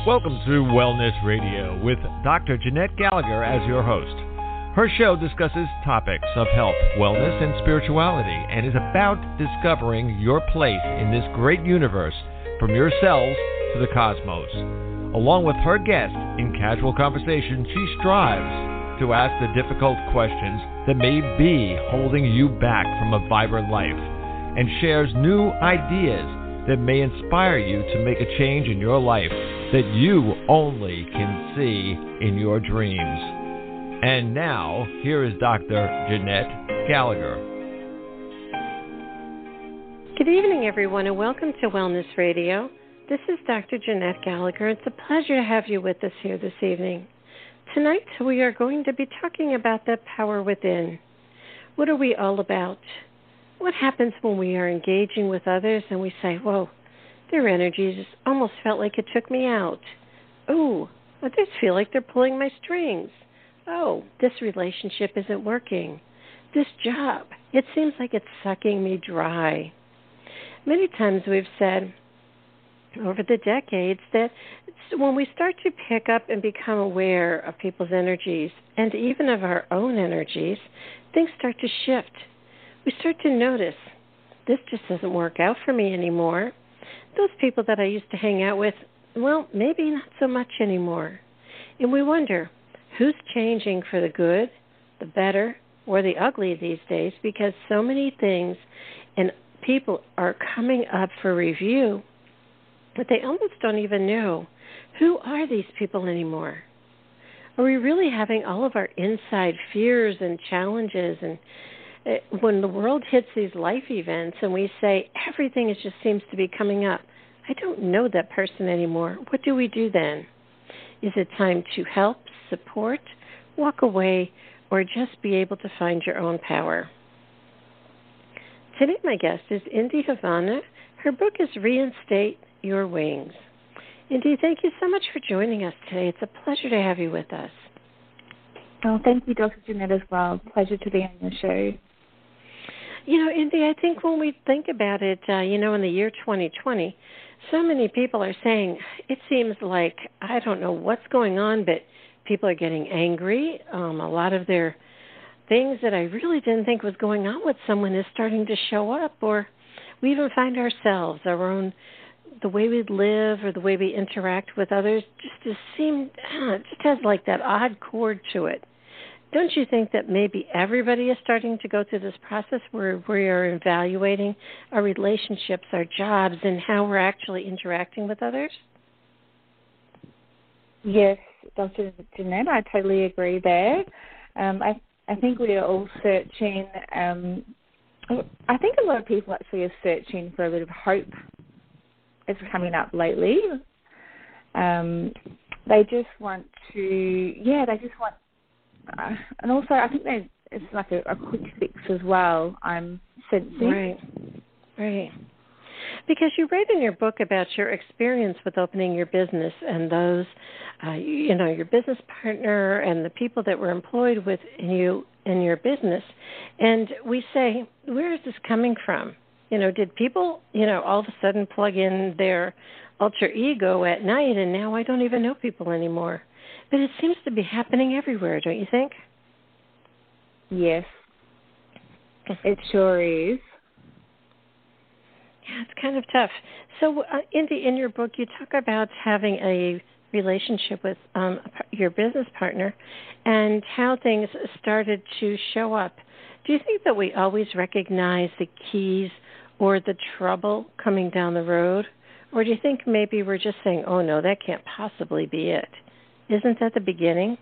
Welcome to Wellness Radio with Dr. Jeanette Gallagher as your host. Her show discusses topics of health, wellness, and spirituality and is about discovering your place in this great universe from your cells to the cosmos. Along with her guest, in casual conversation, she strives to ask the difficult questions that may be holding you back from a vibrant life and shares new ideas that may inspire you to make a change in your life that you only can see in your dreams. And now, here is Dr. Jeanette Gallagher. Good evening, everyone, and welcome to Wellness Radio. This is Dr. Jeanette Gallagher. It's a pleasure to have you with us here this evening. Tonight, we are going to be talking about the power within. What are we all about? What happens when we are engaging with others and we say, whoa, their energies almost felt like it took me out. Oh, others feel like they're pulling my strings. Oh, this relationship isn't working. This job, it seems like it's sucking me dry. Many times we've said over the decades that when we start to pick up and become aware of people's energies and even of our own energies, things start to shift. We start to notice, this just doesn't work out for me anymore. Those people that I used to hang out with, well, maybe not so much anymore. And we wonder, who's changing for the good, the better, or the ugly these days? Because so many things and people are coming up for review that they almost don't even know, who are these people anymore? Are we really having all of our inside fears and challenges? And when the world hits these life events and we say everything just seems to be coming up, I don't know that person anymore. What do we do then? Is it time to help, support, walk away, or just be able to find your own power? Today my guest is Indy Havana. Her book is Reinstate Your Wings. Indy, thank you so much for joining us today. It's a pleasure to have you with us. Oh, thank you, Dr. Jeanette, as well. Pleasure to be on your show. You know, Indy, I think when we think about it, in the year 2020, so many people are saying, it seems like, I don't know what's going on, but people are getting angry. A lot of their things that I really didn't think was going on with someone is starting to show up, or we even find ourselves, our own, the way we live or the way we interact with others just has like that odd chord to it. Don't you think that maybe everybody is starting to go through this process where we are evaluating our relationships, our jobs, and how we're actually interacting with others? Yes, Dr. Jeanette, I totally agree there. I think we are all searching. I think a lot of people actually are searching for a bit of hope. It's coming up lately. They just want and also I think it's like a quick fix as well, I'm sensing. Right. Because you write in your book about your experience with opening your business and those, your business partner and the people that were employed with you in your business. And we say, where is this coming from? Did people, all of a sudden plug in their alter ego at night and now I don't even know people anymore? But it seems to be happening everywhere, don't you think? Yes, it sure is. Yeah, it's kind of tough. So, Indy, in your book, you talk about having a relationship with your business partner and how things started to show up. Do you think that we always recognize the keys or the trouble coming down the road? Or do you think maybe we're just saying, oh, no, that can't possibly be it? Isn't that the beginning?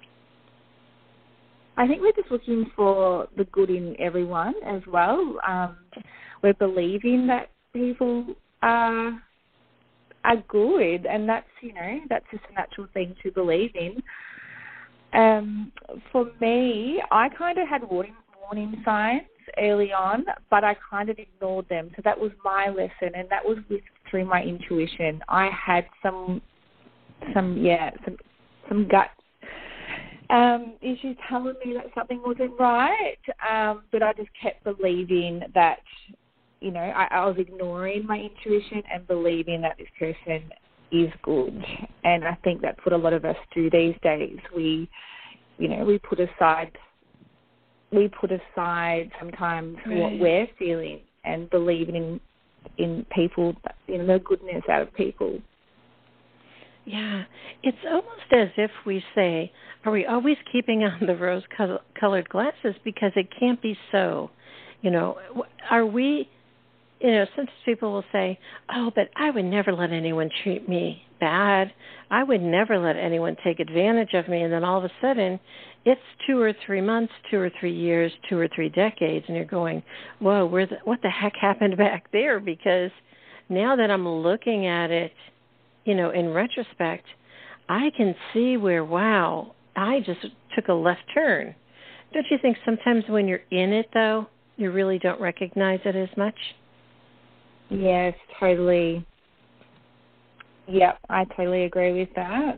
I think we're just looking for the good in everyone as well. We're believing that people are good, and that's just a natural thing to believe in. For me, I kind of had warning signs early on, but I kind of ignored them. So that was my lesson, and that was through my intuition. I had some gut issues telling me that something wasn't right, but I just kept believing that, I was ignoring my intuition and believing that this person is good. And I think that's what a lot of us do these days. We put aside sometimes what we're feeling and believing in people, the goodness out of people. Yeah, it's almost as if we say, are we always keeping on the rose-colored glasses? Because it can't be so. Are we, since people will say, oh, but I would never let anyone treat me bad. I would never let anyone take advantage of me. And then all of a sudden, it's 2 or 3 months, 2 or 3 years, 2 or 3 decades, and you're going, whoa, what the heck happened back there? Because now that I'm looking at it, in retrospect, I can see where, wow, I just took a left turn. Don't you think sometimes when you're in it, though, you really don't recognize it as much? Yes, totally. Yep, I totally agree with that.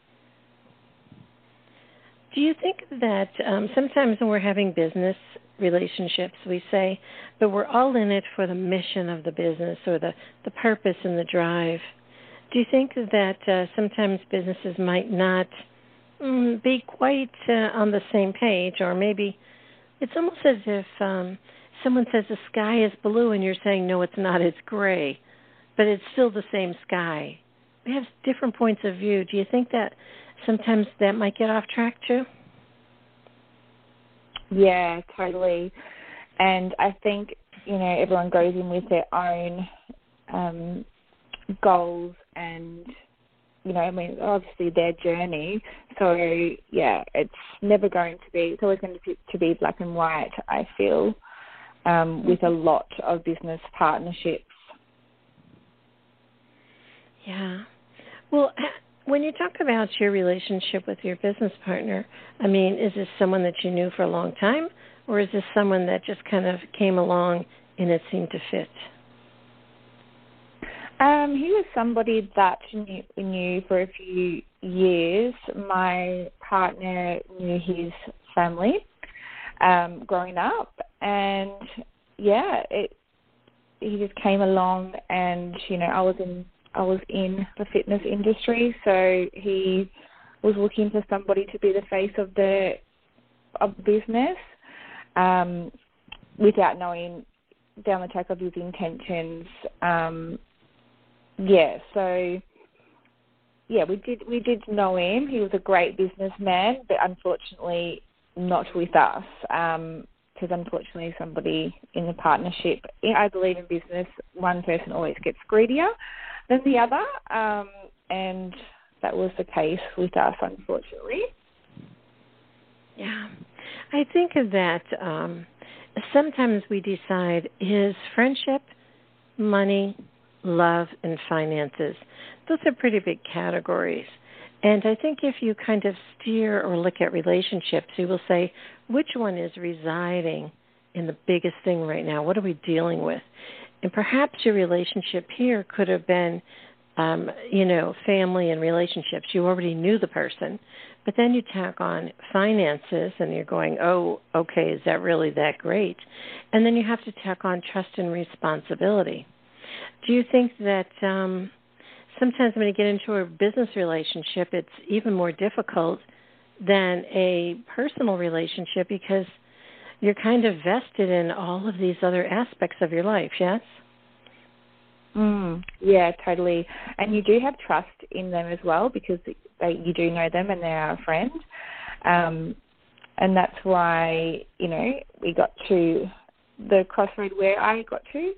Do you think that sometimes when we're having business relationships, we say, but we're all in it for the mission of the business or the purpose and the drive? Do you think that sometimes businesses might not be quite on the same page, or maybe it's almost as if someone says the sky is blue and you're saying, no, it's not, it's gray, but it's still the same sky. We have different points of view. Do you think that sometimes that might get off track too? Yeah, totally. And I think, everyone goes in with their own goals and, obviously their journey. So, yeah, it's never going to be, it's always going to be black and white, I feel, with a lot of business partnerships. Yeah. Well, when you talk about your relationship with your business partner, is this someone that you knew for a long time, or is this someone that just kind of came along and it seemed to fit? He was somebody that we knew for a few years. My partner knew his family growing up, and he just came along, and I was in the fitness industry, so he was looking for somebody to be the face of the business, without knowing down the track of his intentions. We did know him. He was a great businessman, but unfortunately not with us, because unfortunately somebody in the partnership, I believe in business, one person always gets greedier than the other, and that was the case with us, unfortunately. Yeah. I think that sometimes we decide, is friendship, money, love, and finances. Those are pretty big categories. And I think if you kind of steer or look at relationships, you will say, which one is residing in the biggest thing right now? What are we dealing with? And perhaps your relationship here could have been, family and relationships. You already knew the person. But then you tack on finances and you're going, oh, okay, is that really that great? And then you have to tack on trust and responsibility. Do you think that sometimes when you get into a business relationship, it's even more difficult than a personal relationship because you're kind of vested in all of these other aspects of your life, yes? Yeah, totally. And you do have trust in them as well because you do know them and they are a friend. And that's why, we got to the crossroad where I got to.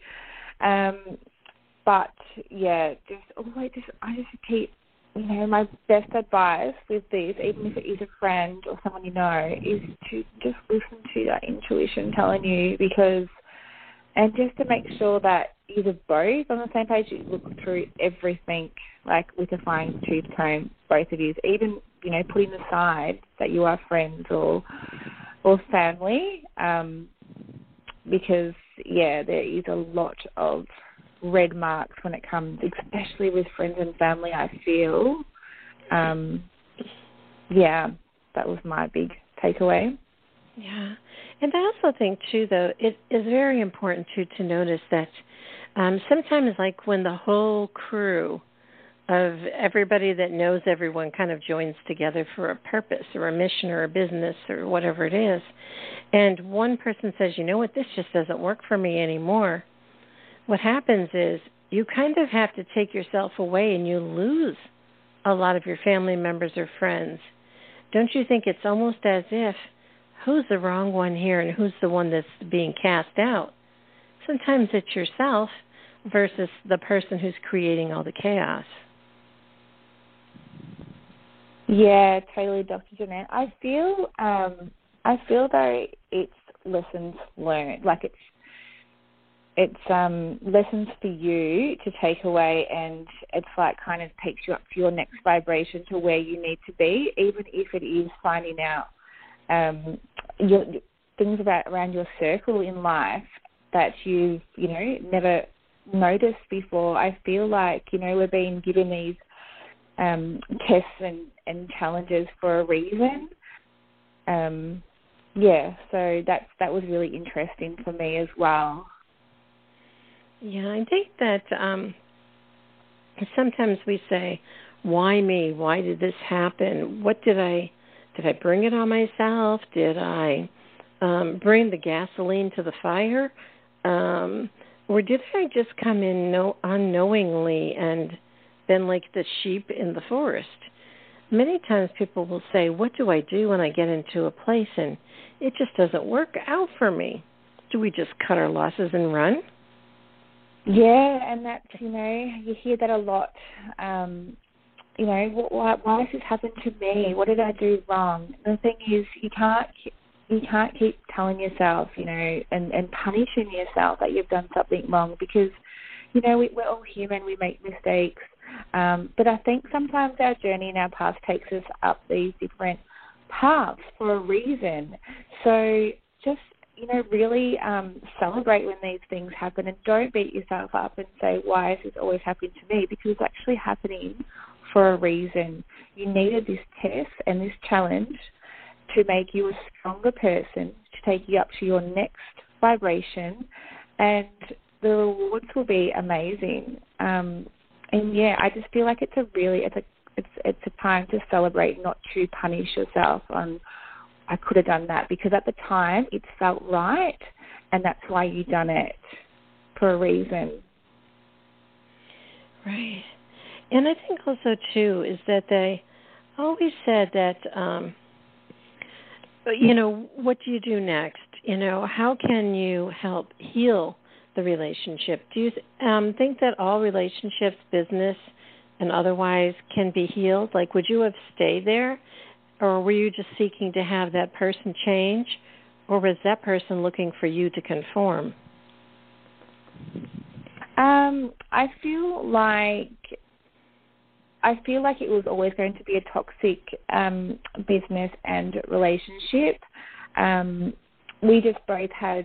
But, yeah, I just keep, my best advice with this, even if it is a friend or someone you know, is to just listen to that intuition telling you and just to make sure that you're both on the same page, you look through everything, like with a fine-tooth comb, both of you, even, putting aside that you are friends or family, because, there is a lot of red marks when it comes, especially with friends and family, I feel. That was my big takeaway. Yeah. And I also think, too, though, it is very important, too, to notice that sometimes, like when the whole crew of everybody that knows everyone kind of joins together for a purpose or a mission or a business or whatever it is. And one person says, you know what, this just doesn't work for me anymore. What happens is you kind of have to take yourself away and you lose a lot of your family members or friends. Don't you think it's almost as if, who's the wrong one here and who's the one that's being cast out? Sometimes it's yourself versus the person who's creating all the chaos. Yeah, totally, Dr. Jeanette. I feel though it's lessons learned, like it's lessons for you to take away, and it's like kind of takes you up to your next vibration to where you need to be, even if it is finding out your things around your circle in life that you've never noticed before. I feel like we're being given these tests and challenges for a reason. So that was really interesting for me as well. Yeah, I think that sometimes we say, why me? Why did this happen? What did I bring it on myself? Did I bring the gasoline to the fire? Or did I just come in unknowingly and been like the sheep in the forest? Many times people will say, what do I do when I get into a place and it just doesn't work out for me? Do we just cut our losses and run? Yeah, and that's, you hear that a lot. Why has this happened to me? What did I do wrong? The thing is, you can't keep telling yourself, and punishing yourself that you've done something wrong, because, we're all human, we make mistakes. But I think sometimes our journey in our past takes us up these different paths for a reason. So just, really celebrate when these things happen, and don't beat yourself up and say, why is this always happening to me? Because it's actually happening for a reason. You needed this test and this challenge to make you a stronger person, to take you up to your next vibration, and the rewards will be amazing. I just feel like it's a time to celebrate, not to punish yourself on, I could have done that, because at the time it felt right, and that's why you done it, for a reason. Right. And I think also, too, is that they always said that, what do you do next? How can you help heal the relationship? Do you think that all relationships, business and otherwise, can be healed? Like, would you have stayed there? Or were you just seeking to have that person change? Or was that person looking for you to conform? I feel like it was always going to be a toxic business and relationship. We just both had,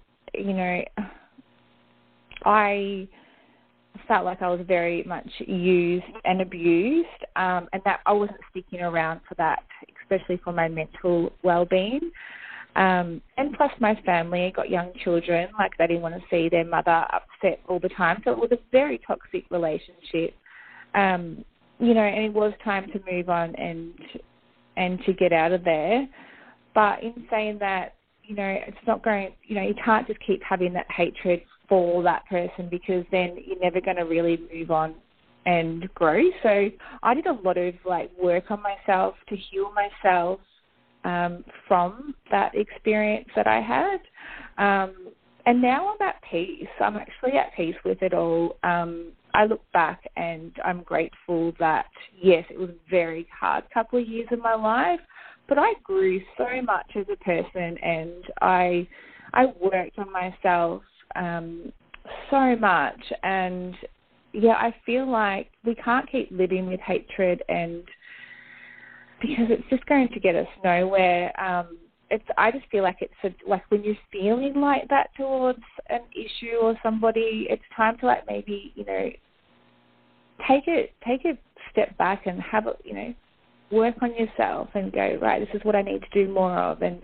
I felt like I was very much used and abused, and that I wasn't sticking around for that, especially for my mental well-being. And plus my family, I got young children, like they didn't want to see their mother upset all the time. So it was a very toxic relationship. And it was time to move on and to get out of there. But in saying that, it's not going, you can't just keep having that hatred for that person, because then you're never going to really move on and grow. So I did a lot of work on myself to heal myself from that experience that I had. And now I'm at peace. I'm actually at peace with it all. I look back and I'm grateful that, yes, it was a very hard couple of years of my life, but I grew so much as a person, and I worked on myself so much. And, I feel like we can't keep living with hatred, and because it's just going to get us nowhere. I just feel like it's like when you're feeling like that towards an issue or somebody, it's time to maybe take a step back and have work on yourself and go, right, this is what I need to do more of, and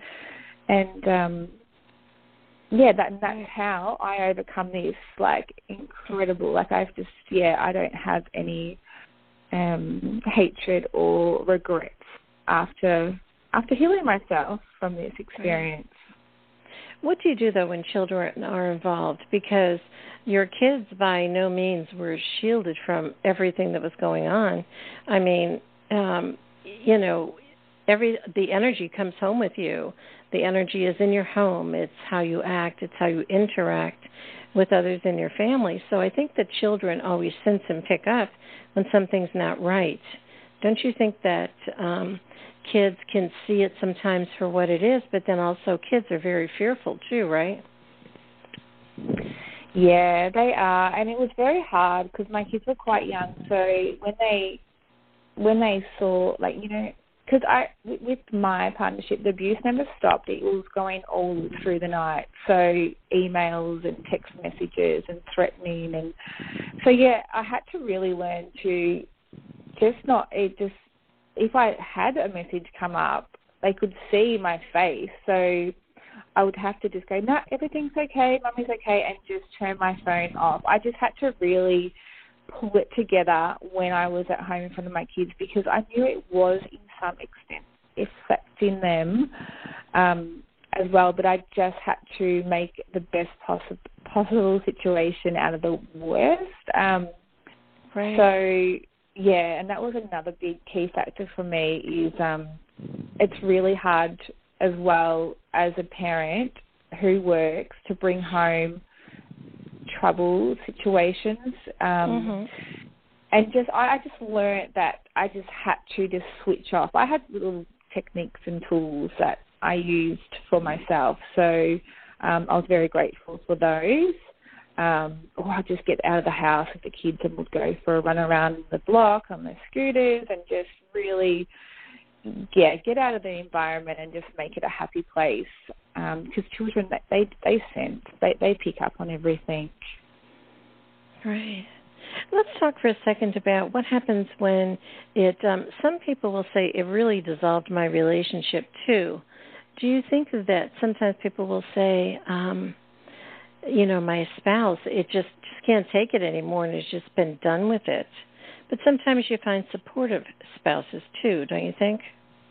that's how I overcome this incredible. I don't have any hatred or regrets after healing myself from this experience. What do you do, though, when children are involved? Because your kids by no means were shielded from everything that was going on. I mean, you know, the energy comes home with you. The energy is in your home. It's how you act. It's how you interact with others in your family. So I think that children always sense and pick up when something's not right. Don't you think that kids can see it sometimes for what it is, but then also kids are very fearful too, right? Yeah, they are, and it was very hard because my kids were quite young. So when they saw, like, you know, because with my partnership, the abuse never stopped. It was going all through the night. So emails and text messages and threatening, and so yeah, I had to really learn to if I had a message come up, they could see my face. So I would have to just go, no, everything's okay, Mummy's okay, and just turn my phone off. I just had to really pull it together when I was at home in front of my kids, because I knew it was in some extent affecting them as well, but I just had to make the best possible situation out of the worst. Right. So, yeah, and that was another big key factor for me is it's really hard as well as a parent who works to bring home trouble situations. And I just learned that I just had to just switch off. I had little techniques and tools that I used for myself. So I was very grateful for those. Or I'd just get out of the house with the kids and would go for a run around the block on their scooters and just really, get out of the environment and just make it a happy place. Because children, they sense, they pick up on everything. Right. Let's talk for a second about what happens when it, some people will say it really dissolved my relationship too. Do you think that sometimes people will say, you know, my spouse, it just can't take it anymore and has just been done with it? But sometimes you find supportive spouses too, don't you think?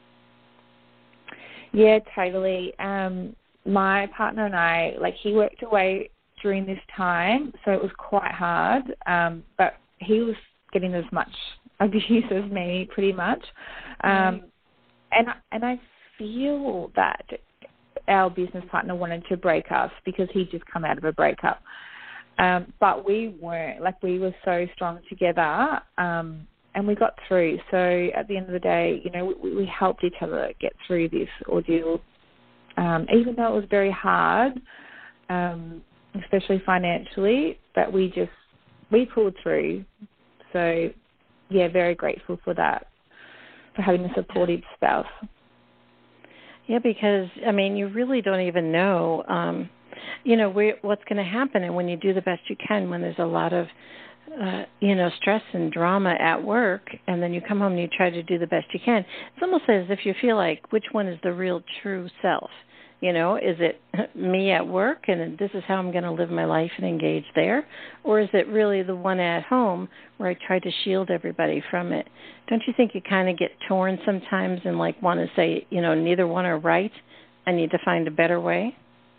Yeah, totally. My partner and I, like, he worked away during this time, so it was quite hard, but he was getting as much abuse as me, pretty much. And I feel that our business partner wanted to break us because he'd just come out of a breakup. But we weren't. Like, we were so strong together, and we got through. So at the end of the day, you know, we helped each other get through this ordeal, even though it was very hard, especially financially, but we pulled through. So, yeah, very grateful for that, for having a supportive spouse. Yeah, because, I mean, you really don't even know, you know, what's going to happen. And when you do the best you can, when there's a lot of, you know, stress and drama at work, and then you come home and you try to do the best you can, it's almost as if you feel like, which one is the real true self? You know, is it me at work and this is how I'm going to live my life and engage there? Or is it really the one at home where I try to shield everybody from it? Don't you think you kind of get torn sometimes and like want to say, you know, neither one are right? I need to find a better way?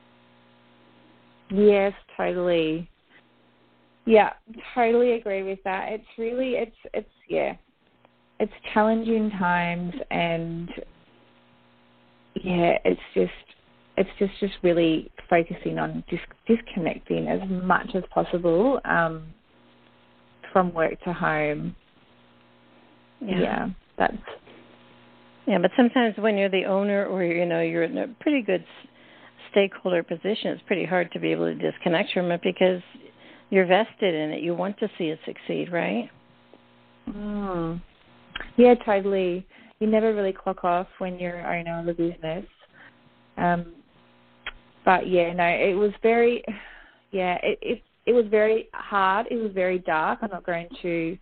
Yes, totally. Yeah, totally agree with that. It's really, it's challenging times, and yeah, it's just really focusing on disconnecting as much as possible from work to home. Yeah, but sometimes when you're the owner, or you know, you're in a pretty good stakeholder position, it's pretty hard to be able to disconnect from it because you're vested in it. You want to see it succeed, right? Yeah, totally. You never really clock off when you're owner of the business. But yeah, no, it was very, it was very hard. It was very dark. I'm not going to,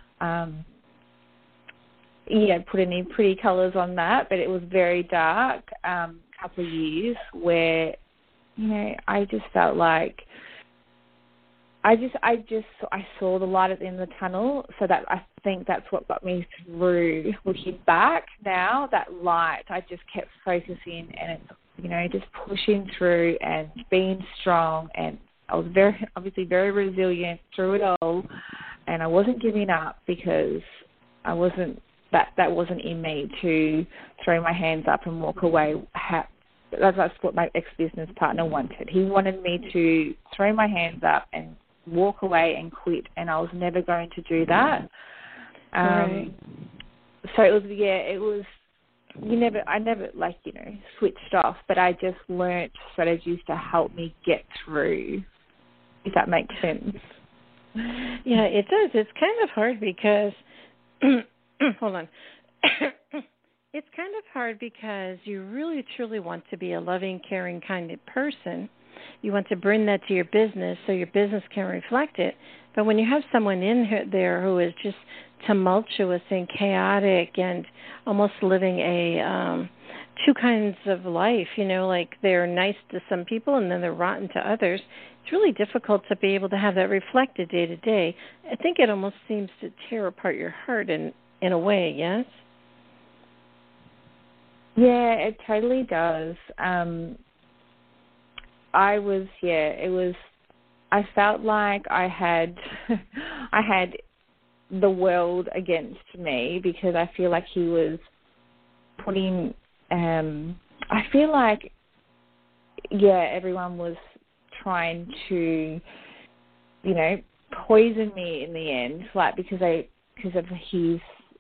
put any pretty colours on that, but it was very dark. Couple of years where, you know, I just felt like I saw the light at the end of the tunnel, so that I think that's what got me through. Looking back now, that light, I just kept focusing, and it's, just pushing through and being strong, and I was obviously very resilient through it all, and I wasn't giving up because I wasn't, that wasn't in me to throw my hands up and walk away. That's what my ex-business partner wanted. He wanted me to throw my hands up and walk away and quit, and I was never going to do that. Right. So it was, I never switched off, but I just learnt strategies to help me get through, if that makes sense. Yeah, it does. It's kind of hard because, hold on. It's kind of hard because you really, truly want to be a loving, caring, kind of person. You want to bring that to your business so your business can reflect it. But when you have someone in there who is just tumultuous and chaotic and almost living a two kinds of life, like they're nice to some people and then they're rotten to others, it's really difficult to be able to have that reflected day to day. I think it almost seems to tear apart your heart in a way, yes? Yeah, it totally does. I felt like I had the world against me because I feel like he was putting, I feel like, everyone was trying to, poison me in the end, because of his,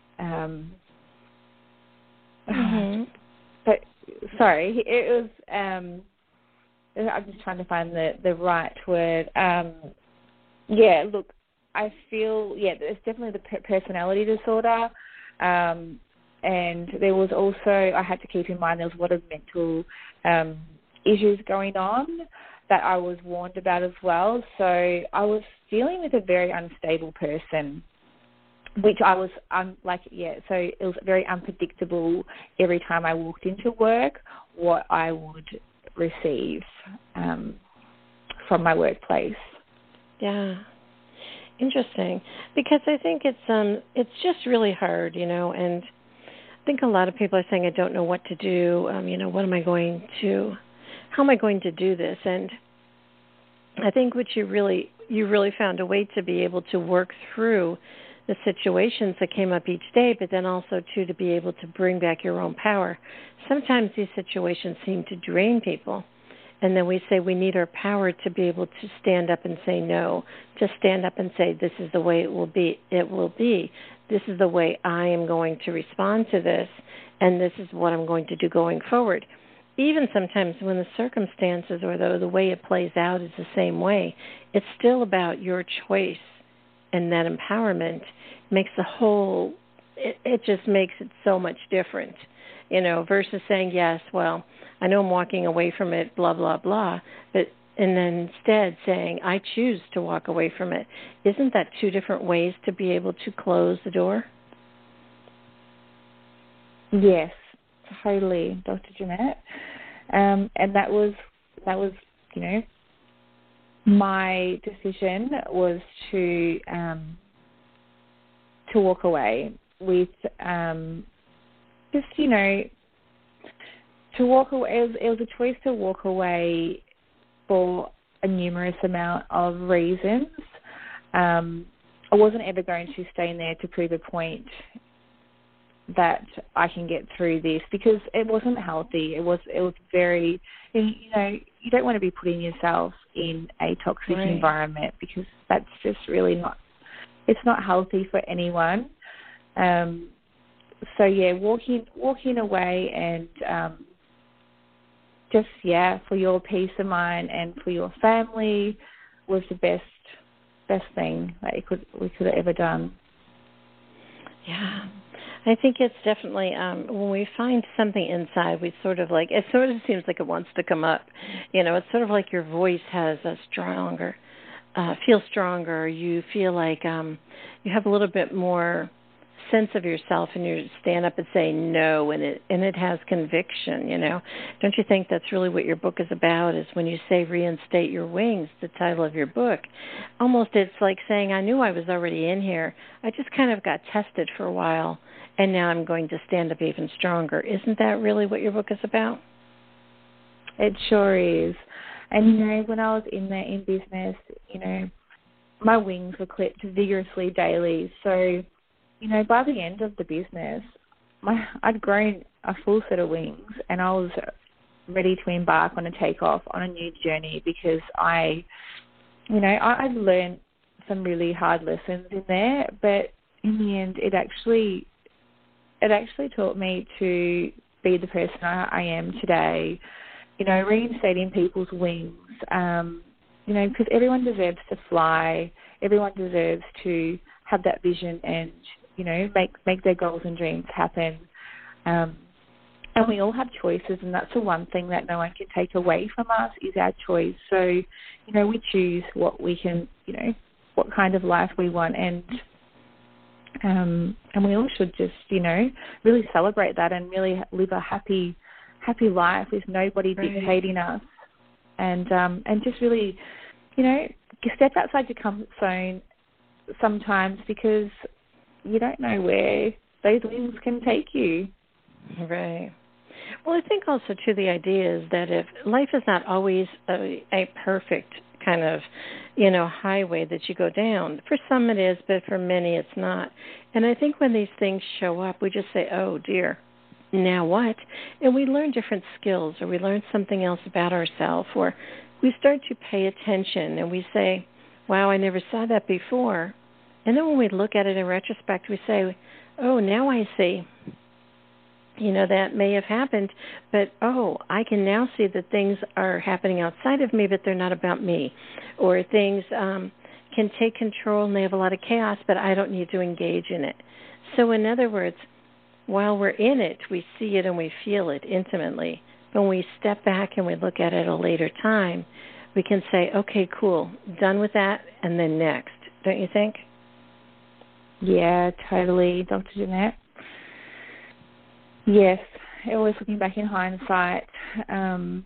but sorry, it was, I'm just trying to find the right word. Look, I feel, there's definitely the personality disorder. And there was also, I had to keep in mind, there was a lot of mental issues going on that I was warned about as well. So I was dealing with a very unstable person, which I was, so it was very unpredictable every time I walked into work what I would receive from my workplace. Yeah. Interesting. Because I think it's just really hard, and I think a lot of people are saying, I don't know what to do, how am I going to do this? And I think what you really found a way to be able to work through the situations that came up each day, but then also, too, to be able to bring back your own power. Sometimes these situations seem to drain people, and then we say we need our power to be able to stand up and say no, to stand up and say this is the way it will be. This is the way I am going to respond to this, and this is what I'm going to do going forward. Even sometimes when the circumstances or the way it plays out is the same way, it's still about your choice. And that empowerment makes it just makes it so much different, versus saying, yes, well, I know I'm walking away from it, blah, blah, blah, and then instead saying, I choose to walk away from it. Isn't that two different ways to be able to close the door? Yes, totally, Dr. Jeanette. And that was, my decision was to walk away with to walk away. It was a choice to walk away for a numerous amount of reasons. I wasn't ever going to stay in there to prove a point that I can get through this because it wasn't healthy. It was very, you don't want to be putting yourself in a toxic environment because that's just really it's not healthy for anyone. Walking away and for your peace of mind and for your family was the best thing that we could have ever done. Yeah. I think it's definitely, when we find something inside, it sort of seems like it wants to come up. It's sort of like your voice has feels stronger. You feel like you have a little bit more sense of yourself, and you stand up and say no, and it has conviction, Don't you think that's really what your book is about, is when you say reinstate your wings, the title of your book? Almost it's like saying, I knew I was already in here. I just kind of got tested for a while, and now I'm going to stand up even stronger. Isn't that really what your book is about? It sure is. And, when I was in business, my wings were clipped vigorously daily. So, by the end of the business, I'd grown a full set of wings, and I was ready to embark on a takeoff on a new journey, because I'd learned some really hard lessons in there, but in the end, it actually taught me to be the person I am today. Reinstating people's wings, because everyone deserves to fly. Everyone deserves to have that vision and, make their goals and dreams happen. And we all have choices, and that's the one thing that no one can take away from us is our choice. So, we choose what we can, what kind of life we want, and we all should just, really celebrate that and really live a happy life with nobody dictating us, and just really, step outside your comfort zone sometimes, because you don't know where those wings can take you. Right. Well, I think also, too, the idea is that if life is not always a perfect kind of, highway that you go down. For some it is, but for many it's not. And I think when these things show up, we just say, oh, dear, now what? And we learn different skills, or we learn something else about ourselves, or we start to pay attention and we say, wow, I never saw that before. And then when we look at it in retrospect, we say, oh, now I see. That may have happened, but, I can now see that things are happening outside of me, but they're not about me. Or things can take control and they have a lot of chaos, but I don't need to engage in it. So in other words, while we're in it, we see it and we feel it intimately. When we step back and we look at it at a later time, we can say, okay, cool, done with that, and then next. Don't you think? Yeah, totally, Dr. Jeanette. Yes, always looking back in hindsight. And,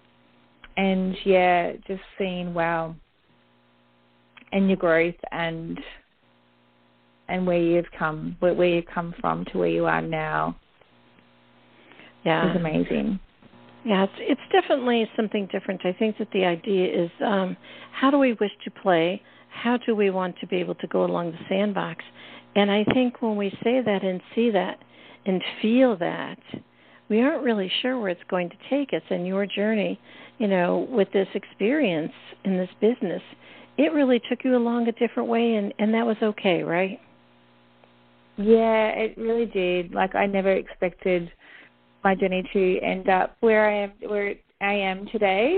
just seeing, wow, and your growth and where you've come from to where you are now. Yeah, is amazing. Yeah, it's definitely something different. I think that the idea is, how do we wish to play? How do we want to be able to go along the sandbox? And I think when we say that and see that and feel that, we aren't really sure where it's going to take us. And your journey, with this experience in this business, it really took you along a different way, and that was okay, right? Yeah, it really did. Like, I never expected my journey to end up where I am today.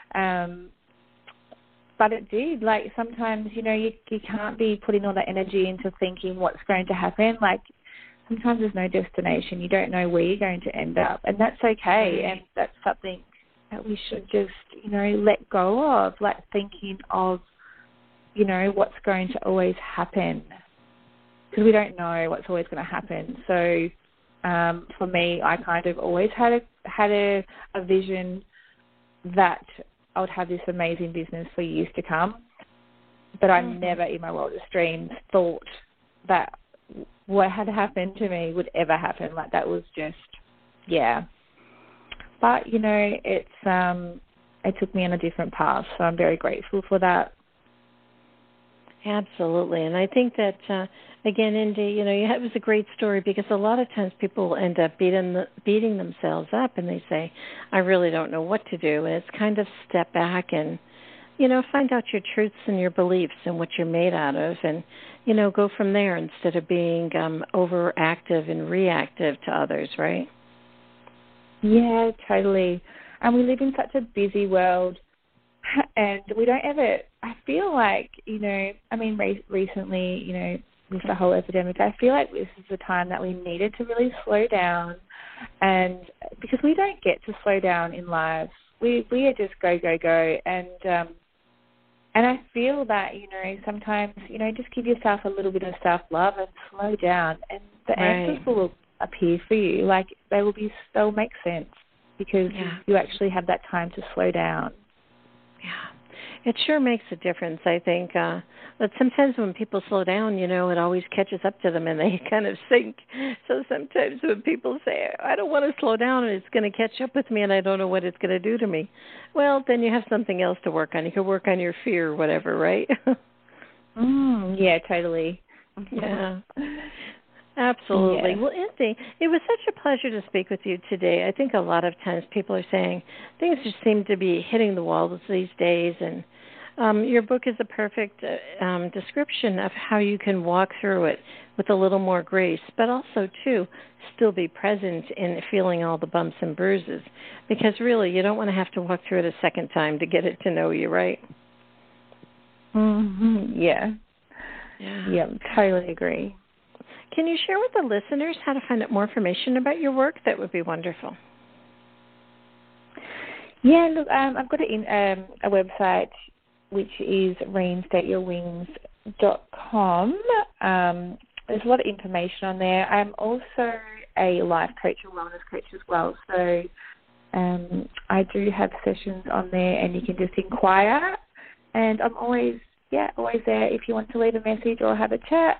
But it did. Like, sometimes, you can't be putting all that energy into thinking what's going to happen. Like, sometimes there's no destination. You don't know where you're going to end up, and that's okay. And that's something that we should just, let go of, like thinking of, what's going to always happen, because we don't know what's always going to happen. So for me, I kind of always had a vision that I would have this amazing business for years to come, but I never in my wildest dreams thought that what had happened to me would ever happen. Like, that was just, yeah. But, it took me on a different path, so I'm very grateful for that. Absolutely. And I think that, again, Indy, it was a great story, because a lot of times people end up beating themselves up, and they say, I really don't know what to do. And it's kind of step back and, find out your truths and your beliefs and what you're made out of, and, go from there instead of being overactive and reactive to others, right? Yeah, totally. And we live in such a busy world, and we don't ever, I feel like, recently, with the whole epidemic, I feel like this is the time that we needed to really slow down, and because we don't get to slow down in life. We are just go, and I feel that, sometimes, just give yourself a little bit of self-love and slow down the answers will appear for you. Like they'll make sense because you actually have that time to slow down. Yeah, it sure makes a difference, I think. But sometimes when people slow down, it always catches up to them and they kind of sink. So sometimes when people say, I don't want to slow down and it's going to catch up with me and I don't know what it's going to do to me, well, then you have something else to work on. You can work on your fear or whatever, right? Yeah, totally. Yeah. Absolutely. Yeah. Well, Indy, it was such a pleasure to speak with you today. I think a lot of times people are saying things just seem to be hitting the walls these days, and your book is a perfect description of how you can walk through it with a little more grace, but also, too, still be present in feeling all the bumps and bruises, because really you don't want to have to walk through it a second time to get it to know you, right? Yeah. Yeah, totally agree. Can you share with the listeners how to find out more information about your work? That would be wonderful. Yeah, look, I've got a website which is reinstateyourwings.com. There's a lot of information on there. I'm also a life coach and wellness coach as well, so I do have sessions on there, and you can just inquire. And I'm always there if you want to leave a message or have a chat.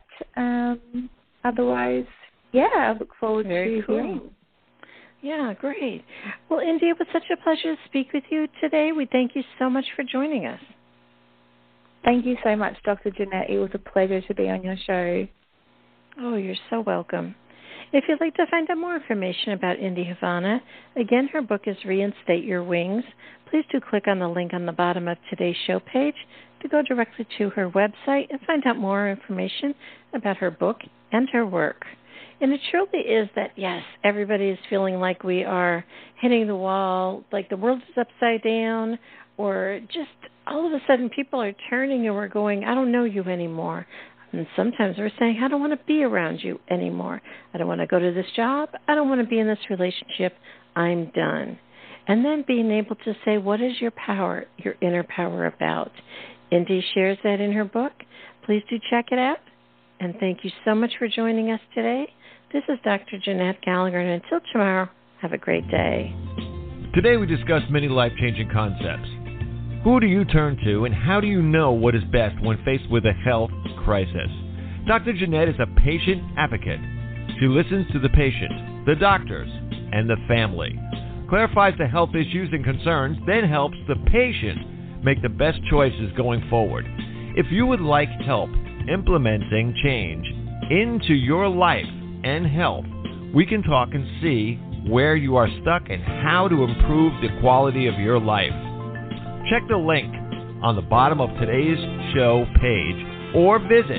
Otherwise, I look forward to hearing. Yeah, great. Well, Indy, it was such a pleasure to speak with you today. We thank you so much for joining us. Thank you so much, Dr. Jeanette. It was a pleasure to be on your show. Oh, you're so welcome. If you'd like to find out more information about Indy Havana, again, her book is Reinstate Your Wings. Please do click on the link on the bottom of today's show page to go directly to her website and find out more information about her book and her work. And it truly is that, yes, everybody is feeling like we are hitting the wall, like the world is upside down, or just all of a sudden people are turning and we're going, I don't know you anymore. And sometimes we're saying, I don't want to be around you anymore. I don't want to go to this job. I don't want to be in this relationship. I'm done. And then being able to say, what is your power, your inner power about? Indy shares that in her book. Please do check it out. And thank you so much for joining us today. This is Dr. Jeanette Gallagher, and until tomorrow, have a great day. Today we discussed many life-changing concepts. Who do you turn to, and how do you know what is best when faced with a health crisis? Dr. Jeanette is a patient advocate. She listens to the patient, the doctors, and the family, clarifies the health issues and concerns, then helps the patient make the best choices going forward. If you would like help implementing change into your life and health, we can talk and see where you are stuck and how to improve the quality of your life. Check the link on the bottom of today's show page or visit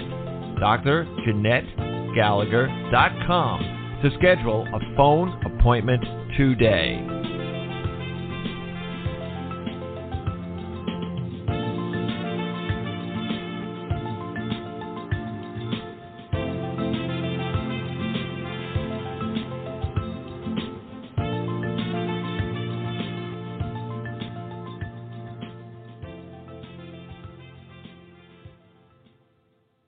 drjeanettegallagher.com to schedule a phone appointment today.